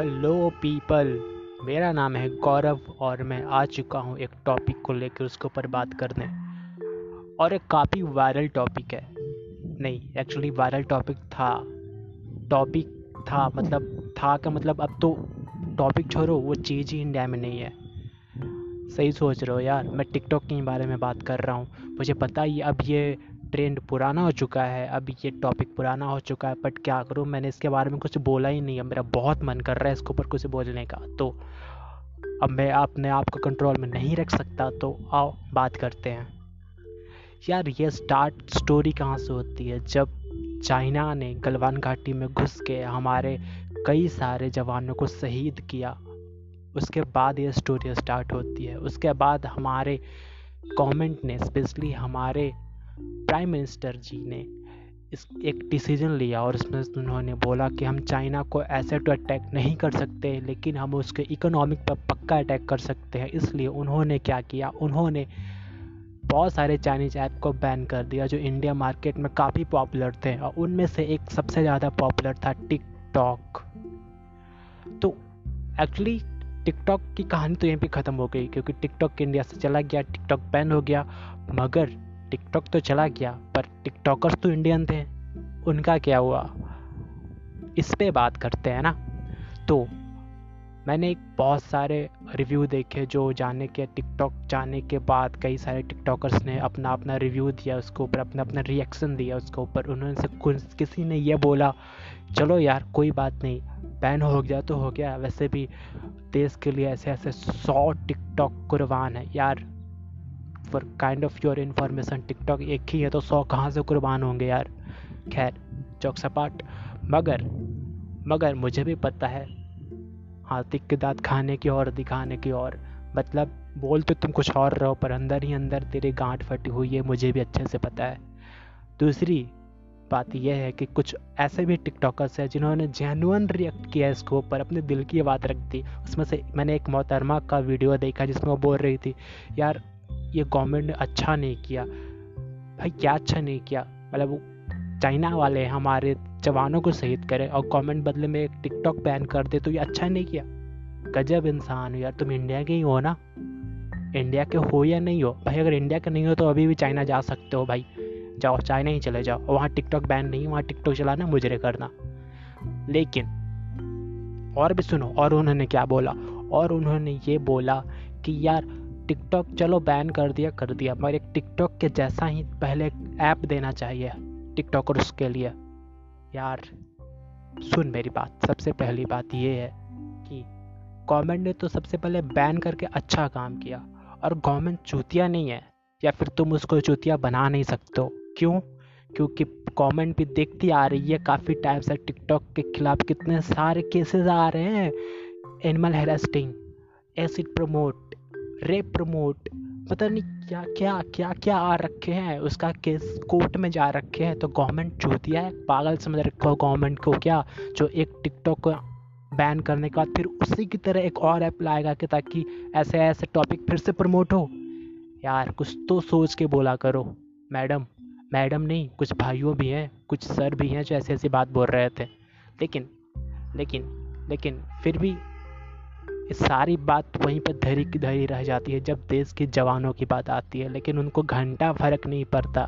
Hello people. मेरा नाम है गौरव और मैं आ चुका हूँ एक टॉपिक को लेकर उसके ऊपर बात करने। और एक काफ़ी वायरल टॉपिक है। नहीं, एक्चुअली वायरल टॉपिक था मतलब था का मतलब अब तो टॉपिक छोड़ो, वो चीज़ ही इंडिया में नहीं है। सही सोच रहे हो यार, मैं टिकटॉक के बारे में बात कर रहा हूँ। मुझे पता ही अब ये ट्रेंड पुराना हो चुका है, अब ये टॉपिक पुराना हो चुका है, बट क्या करूँ, मैंने इसके बारे में कुछ बोला ही नहीं है। मेरा बहुत मन कर रहा है इसके ऊपर कुछ बोलने का, तो अब मैं अपने आप को कंट्रोल में नहीं रख सकता, तो आओ बात करते हैं। यार, ये स्टोरी कहाँ से होती है? जब चाइना ने गलवान घाटी में घुस के हमारे कई सारे जवानों को शहीद किया, उसके बाद ये स्टोरी स्टार्ट होती है। उसके बाद हमारे गवर्नमेंट ने, स्पेशली हमारे प्राइम मिनिस्टर जी ने एक डिसीजन लिया और उसमें उन्होंने बोला कि हम चाइना को ऐसे तो अटैक नहीं कर सकते, लेकिन हम उसके इकोनॉमिक पर पक्का अटैक कर सकते हैं। इसलिए उन्होंने क्या किया, उन्होंने बहुत सारे चाइनीज ऐप को बैन कर दिया जो इंडिया मार्केट में काफ़ी पॉपुलर थे, और उनमें से एक सबसे ज़्यादा पॉपुलर था टिकटॉक। तो एक्चुअली टिकटॉक की कहानी तो यहीं पे ख़त्म हो गई, क्योंकि टिकटॉक इंडिया से चला गया, टिकटॉक बैन हो गया। मगर टिकटॉक तो चला गया, पर टिकटॉकर्स तो इंडियन थे, उनका क्या हुआ, इस पे बात करते हैं ना। तो मैंने बहुत सारे रिव्यू देखे जो टिकटॉक जाने के बाद कई सारे टिकटॉकर्स ने अपना अपना रिव्यू दिया, उसके ऊपर अपना अपना रिएक्शन दिया उसके ऊपर। उन्होंने से किसी ने ये बोला, चलो यार कोई बात नहीं, बैन हो गया तो हो गया, वैसे भी देश के लिए ऐसे ऐसे 100 टिकटॉक कुर्बान है यार। For kind of your information, TikTok एक ही है तो 100 कहाँ से कुर्बान होंगे यार। खैर, जोक सपाट। मगर मुझे भी पता है, हाथी के दांत खाने की और दिखाने की और, मतलब बोल तो तुम कुछ और रहो, पर अंदर ही अंदर तेरी गांठ फटी हुई है, मुझे भी अच्छे से पता है। दूसरी बात यह है कि कुछ ऐसे भी टिकटॉकर्स हैं जिन्होंने जेन्युइन रिएक्ट किया इसके ऊपर, अपने दिल की बात रख दी। उसमें से मैंने एक मोहतरमा का वीडियो देखा जिसमें वो बोल रही थी, यार ये गवर्नमेंट ने अच्छा नहीं किया। भाई क्या अच्छा नहीं किया? मतलब वो चाइना वाले हमारे जवानों को शहीद करे और गवर्नमेंट बदले में एक टिकटॉक बैन कर दे, तो ये अच्छा नहीं किया? गजब इंसान हो यार, तुम इंडिया के ही हो ना? इंडिया के हो या नहीं हो भाई? अगर इंडिया के नहीं हो तो अभी भी चाइना जा सकते हो भाई, जाओ चाइना ही चले जाओ, वहाँ टिकटॉक बैन नहीं, वहाँ टिकटॉक चलाना मुजरे करना। लेकिन और भी सुनो, और उन्होंने क्या बोला, और उन्होंने ये बोला कि यार टिकटॉक चलो बैन कर दिया, मगर एक टिकटॉक के जैसा ही पहले एक ऐप देना चाहिए टिकटॉकर्स के लिए। यार सुन मेरी बात, सबसे पहली बात ये है कि गवर्नमेंट ने तो सबसे पहले बैन करके अच्छा काम किया, और गवर्नमेंट चूतिया नहीं है, या फिर तुम उसको चूतिया बना नहीं सकते हो। क्यों? क्योंकि गवर्नमेंट भी देखती आ रही है काफ़ी टाइम से टिकटॉक के खिलाफ कितने सारे केसेस आ रहे हैं, animal harassing, acid promote, rape promote, पता नहीं क्या क्या क्या क्या आ रखे हैं, उसका केस कोर्ट में जा रखे हैं। तो गवर्नमेंट चूतिया है, पागल समझ रखा हो गवर्नमेंट को क्या, जो एक टिकटॉक को बैन करने के बाद फिर उसी की तरह एक और ऐप लाएगा कि ताकि ऐसे ऐसे टॉपिक फिर से प्रमोट हो। यार कुछ तो सोच के बोला करो। मैडम नहीं, कुछ भाइयों भी हैं, कुछ सर भी हैं जो ऐसी ऐसी बात बोल रहे थे। लेकिन लेकिन लेकिन फिर भी इस सारी बात वहीं पर धरी की धरी रह जाती है जब देश के जवानों की बात आती है, लेकिन उनको घंटा फर्क नहीं पड़ता।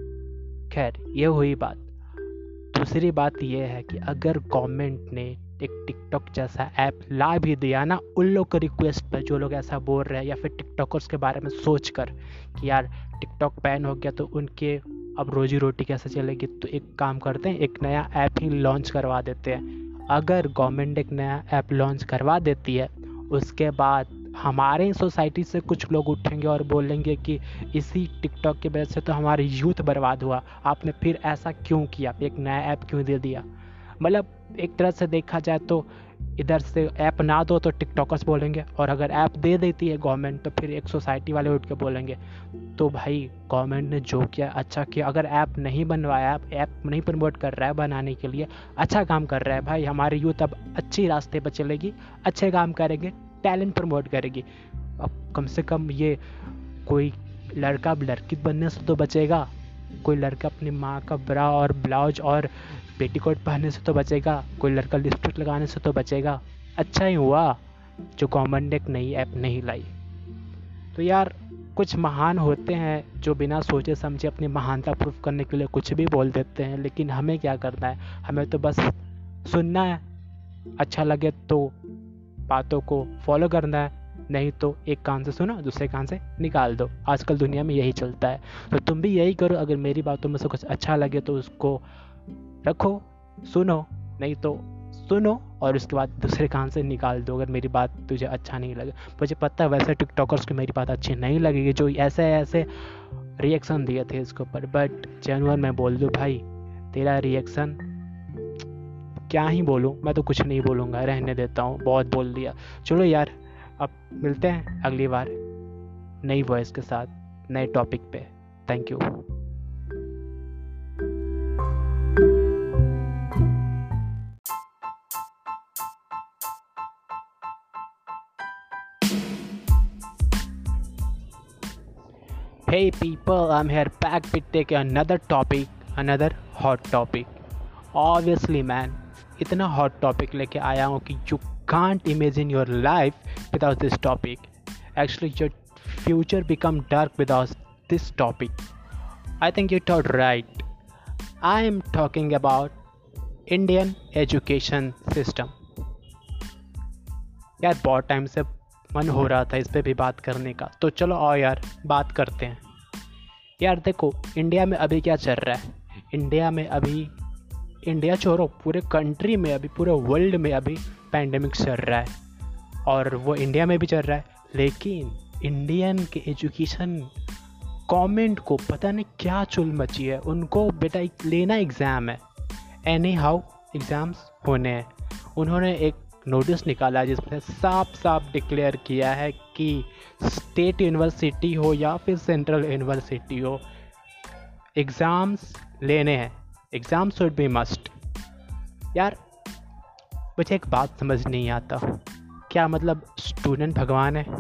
खैर, ये हुई बात। दूसरी बात यह है कि अगर गवर्नमेंट ने एक टिकटॉक जैसा ऐप ला भी दिया ना, उन लोग के रिक्वेस्ट पर जो लोग ऐसा बोल रहे हैं, या फिर टिकटॉकर्स के बारे में सोच कर कि यार टिकटॉक बैन हो गया तो उनके अब रोजी रोटी कैसे चलेगी, तो एक काम करते हैं, एक नया ऐप ही लॉन्च करवा देते हैं। अगर गवर्नमेंट एक नया ऐप लॉन्च करवा देती है, उसके बाद हमारे सोसाइटी से कुछ लोग उठेंगे और बोलेंगे कि इसी टिकटॉक की वजह से तो हमारी यूथ बर्बाद हुआ, आपने फिर ऐसा क्यों किया, एक नया ऐप क्यों दे दिया। मतलब एक तरह से देखा जाए तो इधर से ऐप ना दो तो टिकटॉकर्स बोलेंगे, और अगर ऐप दे देती है गवर्नमेंट तो फिर एक सोसाइटी वाले उठ के बोलेंगे। तो भाई गवर्नमेंट ने जो किया अच्छा किया। अगर ऐप नहीं बनवाया, ऐप नहीं प्रमोट कर रहा है बनाने के लिए, अच्छा काम कर रहा है भाई। हमारी यूथ अब अच्छी रास्ते पर चलेगी, अच्छे काम करेंगे, टैलेंट प्रमोट करेगी। अब कम से कम ये कोई लड़का लड़की बनने से तो बचेगा, कोई लड़का अपनी माँ का ब्रा और ब्लाउज और पेटीकोट पहनने से तो बचेगा, कोई लड़का लिपस्टिक लगाने से तो बचेगा। अच्छा ही हुआ जो गवर्नमेंट ने एक नई ऐप नहीं लाई। तो यार कुछ महान होते हैं जो बिना सोचे समझे अपनी महानता प्रूफ करने के लिए कुछ भी बोल देते हैं, लेकिन हमें क्या करना है, हमें तो बस सुनना है, अच्छा लगे तो बातों को फॉलो करना है, नहीं तो एक कान से सुनो दूसरे कान से निकाल दो। आजकल दुनिया में यही चलता है, तो तुम भी यही करो। अगर मेरी बातों में से कुछ अच्छा लगे तो उसको रखो, सुनो, नहीं तो सुनो और उसके बाद दूसरे कान से निकाल दो अगर मेरी बात तुझे अच्छा नहीं लगे। मुझे पता है वैसे टिकटॉकर्स को मेरी बात अच्छी नहीं लगेगी जो ऐसे ऐसे रिएक्शन दिए थे इसके ऊपर, बट जेन्युइन मैं बोल दूँ भाई, तेरा रिएक्शन क्या ही बोलूँ, मैं तो कुछ नहीं बोलूँगा, रहने देता हूँ, बहुत बोल दिया। चलो यार, अब मिलते हैं अगली बार नई वॉइस के साथ नए टॉपिक पे। Thank you. Hey people, I'm here back with take another topic, another hot topic. Obviously man, इतना hot topic लेके आया हूँ कि you can't imagine your life without this topic. Actually your future become dark without this topic. I think you thought right. I am talking about Indian education system. यार बहुत time से मन हो रहा था इस पे भी बात करने का, तो चलो आओ यार बात करते हैं। यार देखो इंडिया में अभी क्या चल रहा है, इंडिया में अभी, इंडिया छोड़ो पूरे कंट्री में अभी, पूरे वर्ल्ड में अभी पैंडेमिक चल रहा है और वो इंडिया में भी चल रहा है। लेकिन इंडियन के एजुकेशन गवर्नमेंट को पता नहीं क्या चुल मची है, उनको बेटा लेना एग्ज़ाम है, एनी हाउ एग्ज़ाम्स होने हैं। उन्होंने एक नोटिस निकाला जिसमें साफ साफ डिक्लेयर किया है कि स्टेट यूनिवर्सिटी हो या फिर सेंट्रल यूनिवर्सिटी हो, एग्ज़ाम्स लेने हैं, एग्ज़ाम शुड बी मस्ट। यार मुझे एक बात समझ नहीं आता, क्या मतलब स्टूडेंट भगवान है?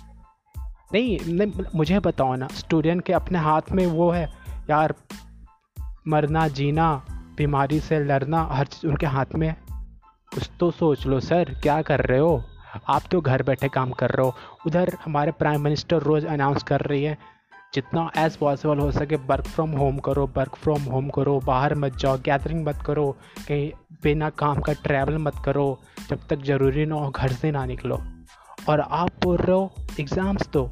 नहीं, मुझे बताओ ना, स्टूडेंट के अपने हाथ में वो है यार, मरना जीना, बीमारी से लड़ना, हर चीज़ उनके हाथ में है। कुछ तो सोच लो सर, क्या कर रहे हो आप? तो घर बैठे काम कर रहे हो, उधर हमारे प्राइम मिनिस्टर रोज़ अनाउंस कर रही है जितना एज पॉसिबल हो सके वर्क फ्रॉम होम करो, वर्क फ्रॉम होम करो, बाहर मत जाओ, गैदरिंग मत करो, कहीं बिना काम का ट्रैवल मत करो, जब तक ज़रूरी ना हो घर से ना निकलो। और आप बोल रहे हो एग्ज़ाम्स दो,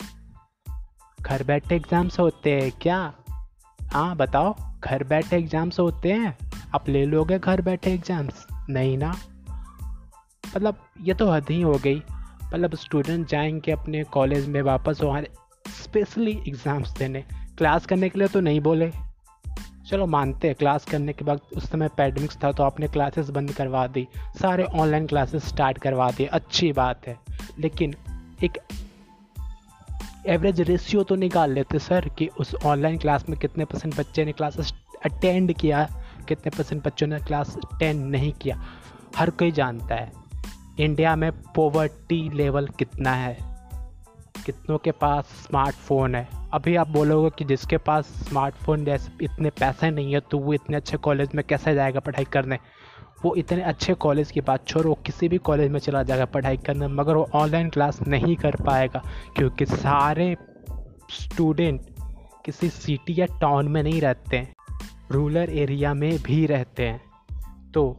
घर बैठे एग्ज़ाम्स होते हैं क्या? हाँ बताओ, घर बैठे एग्ज़ाम्स होते हैं? आप ले लोगे घर बैठे एग्ज़ाम्स? नहीं ना, मतलब ये तो हद ही हो गई। मतलब स्टूडेंट जाएंगे अपने कॉलेज में वापस वहाँ स्पेशली एग्ज़ाम्स देने, क्लास करने के लिए तो नहीं बोले। चलो मानते हैं क्लास करने के बाद उस समय पैंडेमिक्स था तो आपने क्लासेस बंद करवा दी, सारे ऑनलाइन क्लासेस स्टार्ट करवा दिए, अच्छी बात है, लेकिन एक एवरेज रेशियो तो निकाल लेते सर कि उस ऑनलाइन क्लास में कितने परसेंट बच्चे ने क्लासेस अटेंड किया, कितने परसेंट बच्चों ने क्लास अटेंड नहीं किया। हर कोई जानता है इंडिया में पॉवर्टी लेवल कितना है, कितनों के पास स्मार्टफोन है। अभी आप बोलोगे कि जिसके पास स्मार्टफोन जैसे इतने पैसे नहीं है तो वो इतने अच्छे कॉलेज में कैसे जाएगा पढ़ाई करने? वो इतने अच्छे कॉलेज की बात छोड़ो, किसी भी कॉलेज में चला जाएगा पढ़ाई करने, मगर वो ऑनलाइन क्लास नहीं कर पाएगा क्योंकि सारे स्टूडेंट किसी सिटी या टाउन में नहीं रहते हैं, रूरल एरिया में भी रहते हैं। तो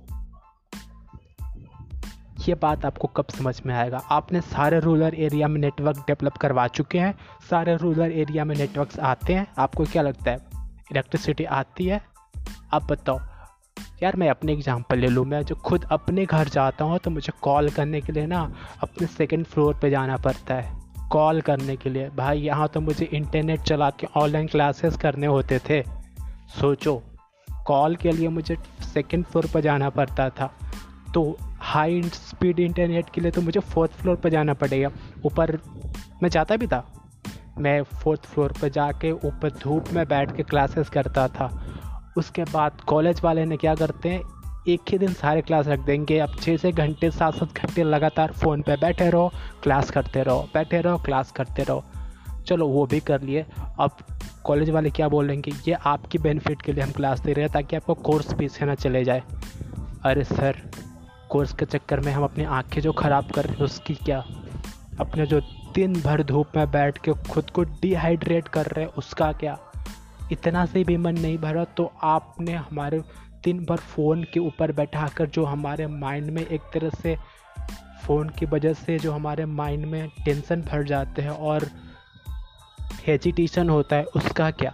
ये बात आपको कब समझ में आएगा? आपने सारे रूरल एरिया में नेटवर्क डेवलप करवा चुके हैं, सारे रूरल एरिया में नेटवर्क्स आते हैं, आपको क्या लगता है इलेक्ट्रिसिटी आती है? आप बताओ यार, मैं अपने एग्जांपल ले लूँ, मैं जो खुद अपने घर जाता हूँ तो मुझे कॉल करने के लिए ना अपने सेकंड फ्लोर पे जाना पड़ता है कॉल करने के लिए। भाई यहाँ तो मुझे इंटरनेट चला के ऑनलाइन क्लासेस करने होते थे, सोचो कॉल के लिए मुझे सेकंड फ्लोर पर जाना पड़ता था, तो हाई स्पीड इंटरनेट के लिए तो मुझे फोर्थ फ्लोर पर जाना पड़ेगा। ऊपर मैं जाता भी था, मैं फोर्थ फ्लोर पर जाके ऊपर धूप में बैठ के क्लासेस करता था। उसके बाद कॉलेज वाले ने क्या करते हैं, एक ही दिन सारे क्लास रख देंगे, अब 6 घंटे 7 घंटे लगातार फ़ोन पे बैठे रहो, क्लास करते रहो, बैठे रहो, क्लास करते रहो। चलो वो भी कर लिए, अब कॉलेज वाले क्या बोलेंगे, ये आपकी बेनिफिट के लिए हम क्लास दे रहे हैं ताकि आपका कोर्स पीछे ना चले जाए। अरे सर, कोर्स के चक्कर में हम अपनी आंखें जो ख़राब कर रहे हैं उसकी क्या, अपने जो दिन भर धूप में बैठ के खुद को डिहाइड्रेट कर रहे हैं उसका क्या। इतना से भी मन नहीं भरा तो आपने हमारे दिन भर फ़ोन के ऊपर बैठाकर जो हमारे माइंड में एक तरह से फ़ोन की वजह से जो हमारे माइंड में टेंशन भर जाते हैं और हेजिटेशन होता है उसका क्या।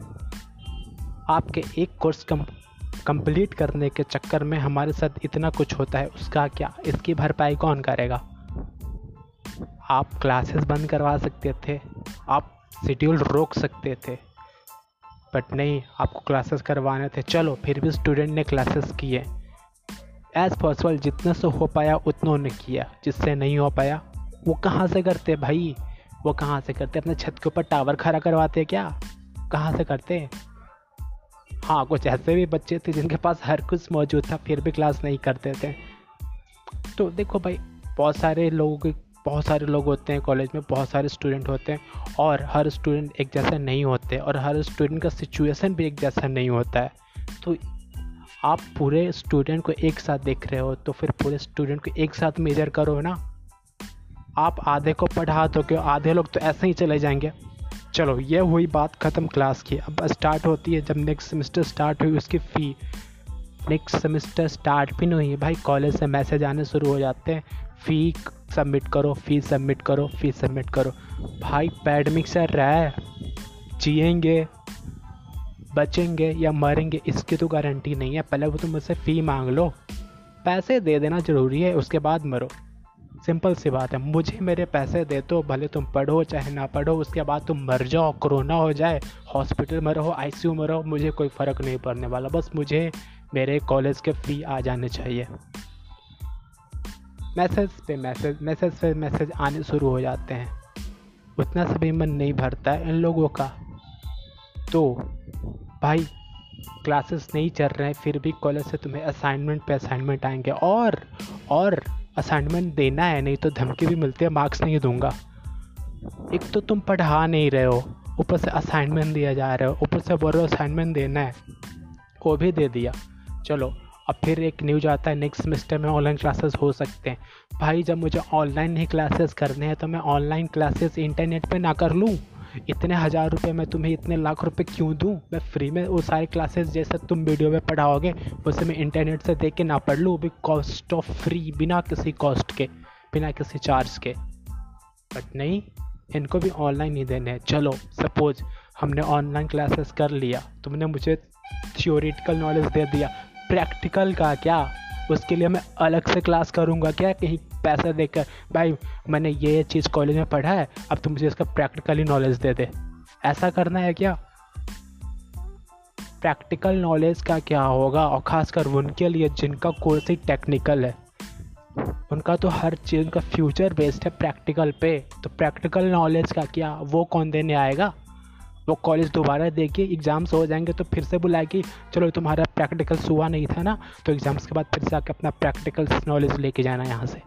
आपके एक कोर्स कंप्लीट करने के चक्कर में हमारे साथ इतना कुछ होता है उसका क्या। इसकी भरपाई कौन करेगा। आप क्लासेस बंद करवा सकते थे, आप शेड्यूल रोक सकते थे, बट नहीं, आपको क्लासेस करवाने थे। चलो फिर भी स्टूडेंट ने क्लासेस किए, एज़ पॉसिबल जितना से हो पाया उतना ने किया, जिससे नहीं हो पाया वो कहाँ से करते भाई, वो कहाँ से करते। अपने छत के ऊपर टावर खड़ा करवाते क्या, कहाँ से करते। हाँ, कुछ ऐसे भी बच्चे थे जिनके पास हर कुछ मौजूद था फिर भी क्लास नहीं करते थे। तो देखो भाई, बहुत सारे लोग होते हैं कॉलेज में, बहुत सारे स्टूडेंट होते हैं और हर स्टूडेंट एक जैसा नहीं होते और हर स्टूडेंट का सिचुएशन भी एक जैसा नहीं होता है। तो आप पूरे स्टूडेंट को एक साथ देख रहे हो तो फिर पूरे स्टूडेंट को एक साथ मेजर करो ना। आप आधे को पढ़ा दो क्यों, आधे लोग तो ऐसे ही चले जाएंगे। चलो ये हुई बात ख़त्म क्लास की। अब स्टार्ट होती है, जब नेक्स्ट सेमेस्टर स्टार्ट हुई उसकी फ़ी। नेक्स्ट सेमेस्टर स्टार्ट भी नहीं हुई भाई, कॉलेज से मैसेज आने शुरू हो जाते हैं, फ़ी सबमिट करो, फ़ी सबमिट करो, फ़ी सबमिट करो। भाई पैडमिक से रह, जिएंगे बचेंगे या मरेंगे इसकी तो गारंटी नहीं है। पहले वो तुम मुझसे फ़ी मांग लो, पैसे दे देना ज़रूरी है, उसके बाद मरो। सिंपल सी बात है, मुझे मेरे पैसे दे दो, भले तुम पढ़ो चाहे ना पढ़ो, उसके बाद तुम मर जाओ, कोरोना हो जाए, हॉस्पिटल में रहो, आईसीयू में रहो, मुझे कोई फ़र्क नहीं पड़ने वाला। बस मुझे मेरे कॉलेज के फ़ी आ जाने चाहिए। मैसेज पे मैसेज आने शुरू हो जाते हैं, उतना से भी मन नहीं भरता है इन लोगों का। तो भाई क्लासेस नहीं चल रहे हैं फिर भी कॉलेज से तुम्हें असाइनमेंट पे असाइनमेंट आएंगे और असाइनमेंट देना है, नहीं तो धमकी भी मिलती है, मार्क्स नहीं दूंगा। एक तो तुम पढ़ा नहीं रहे हो, ऊपर से असाइनमेंट दिया जा रहा है, ऊपर से बोल रहे हो असाइनमेंट देना है, वो भी दे दिया। चलो अब फिर एक न्यूज़ आता है नेक्स्ट सेमेस्टर में ऑनलाइन क्लासेस हो सकते हैं। भाई जब मुझे ऑनलाइन ही क्लासेस करने हैं तो मैं ऑनलाइन क्लासेस इंटरनेट पे ना कर लूँ। इतने 1000 रुपये मैं तुम्हें इतने लाख रुपए क्यों दूँ। मैं फ्री में वो सारी क्लासेस जैसे तुम वीडियो में पढ़ाओगे वैसे मैं इंटरनेट से देख के ना पढ़ लूँ, भी कॉस्ट ऑफ फ्री, बिना किसी कॉस्ट के, बिना किसी चार्ज के। बट नहीं, इनको भी ऑनलाइन ही देने हैं। चलो सपोज हमने ऑनलाइन क्लासेस कर लिया, तुमने मुझे थियोरेटिकल नॉलेज दे दिया, प्रैक्टिकल का क्या, उसके लिए मैं अलग से क्लास करूँगा क्या कहीं पैसा देकर। भाई मैंने ये चीज़ कॉलेज में पढ़ा है, अब तुम मुझे इसका प्रैक्टिकली नॉलेज दे दे, ऐसा करना है क्या। प्रैक्टिकल नॉलेज का क्या होगा, और ख़ासकर उनके लिए जिनका कोर्स ही टेक्निकल है, उनका तो हर चीज़ उनका फ्यूचर बेस्ड है प्रैक्टिकल पे। तो प्रैक्टिकल नॉलेज का क्या, वो कौन देने आएगा। वो कॉलेज दोबारा देखिए, एग्ज़ाम्स हो जाएंगे तो फिर से बुलाएगी, चलो तुम्हारा प्रैक्टिकल्स हुआ नहीं था ना, तो एग्ज़ाम्स के बाद फिर से आके अपना प्रैक्टिकल नॉलेज लेके जाना यहाँ से।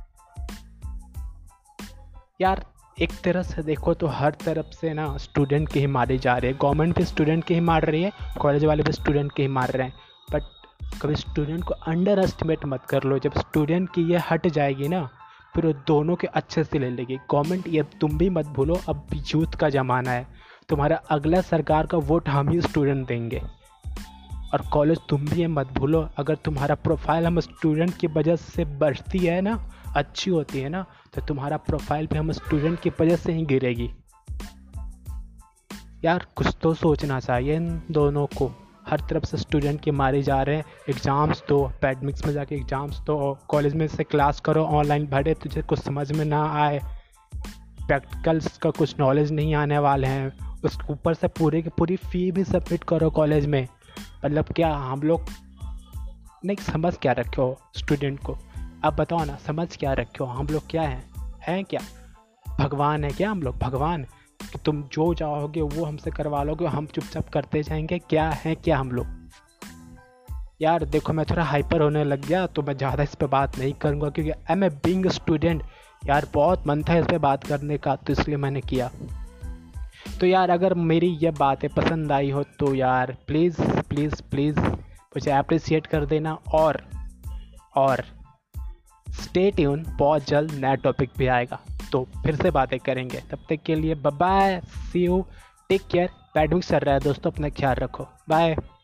यार एक तरह से देखो तो हर तरफ से ना स्टूडेंट के ही मारे जा रहे हैं। गवर्नमेंट भी स्टूडेंट के ही मार रही है, कॉलेज वाले भी स्टूडेंट के ही मार रहे हैं। बट कभी स्टूडेंट को अंडर एस्टिमेट मत कर लो। जब स्टूडेंट की ये हट जाएगी ना फिर वो दोनों के अच्छे से ले लेगी गवर्नमेंट। ये तुम भी मत भूलो, अब यूथ का ज़माना है, तुम्हारा अगला सरकार का वोट हम ही स्टूडेंट देंगे। और कॉलेज तुम भी ये मत भूलो, अगर तुम्हारा प्रोफाइल हम स्टूडेंट की वजह से बढ़ती है ना, अच्छी होती है ना, तो तुम्हारा प्रोफाइल भी हम स्टूडेंट की वजह से ही गिरेगी। यार कुछ तो सोचना चाहिए इन दोनों को। हर तरफ से स्टूडेंट के मारे जा रहे हैं, एग्ज़ाम्स दो, पैडमिक्स में जाके एग्ज़ाम्स दो, कॉलेज में से क्लास करो ऑनलाइन, भरे तुझे कुछ समझ में ना आए, प्रैक्टिकल्स का कुछ नॉलेज नहीं आने वाले हैं, उस ऊपर से पूरे की पूरी फ़ी भी सबमिट करो कॉलेज में। मतलब क्या हम लोग नहीं समझ क्या रखे हो स्टूडेंट को, अब बताओ ना, समझ क्या रखे हो। हम लोग क्या हैं क्या भगवान है क्या हम लोग, भगवान कि तुम जो चाहोगे वो हमसे करवा लोगे, हम चुपचाप करते जाएंगे, क्या है क्या हम लोग। यार देखो मैं थोड़ा हाइपर होने लग गया तो मैं ज़्यादा इस पर बात नहीं करूँगा, क्योंकि I am a being student. यार बहुत मन था इस पर बात करने का तो इसलिए मैंने किया। तो यार अगर मेरी ये बातें पसंद आई हो तो यार प्लीज़ प्लीज़ प्लीज़ मुझे अप्रिशिएट कर देना। और स्टे ट्यून, बहुत जल्द नया टॉपिक भी आएगा, तो फिर से बातें करेंगे। तब तक के लिए bye bye, see you, take care. Badminton चल रहा है दोस्तों, अपना ख्याल रखो, बाय।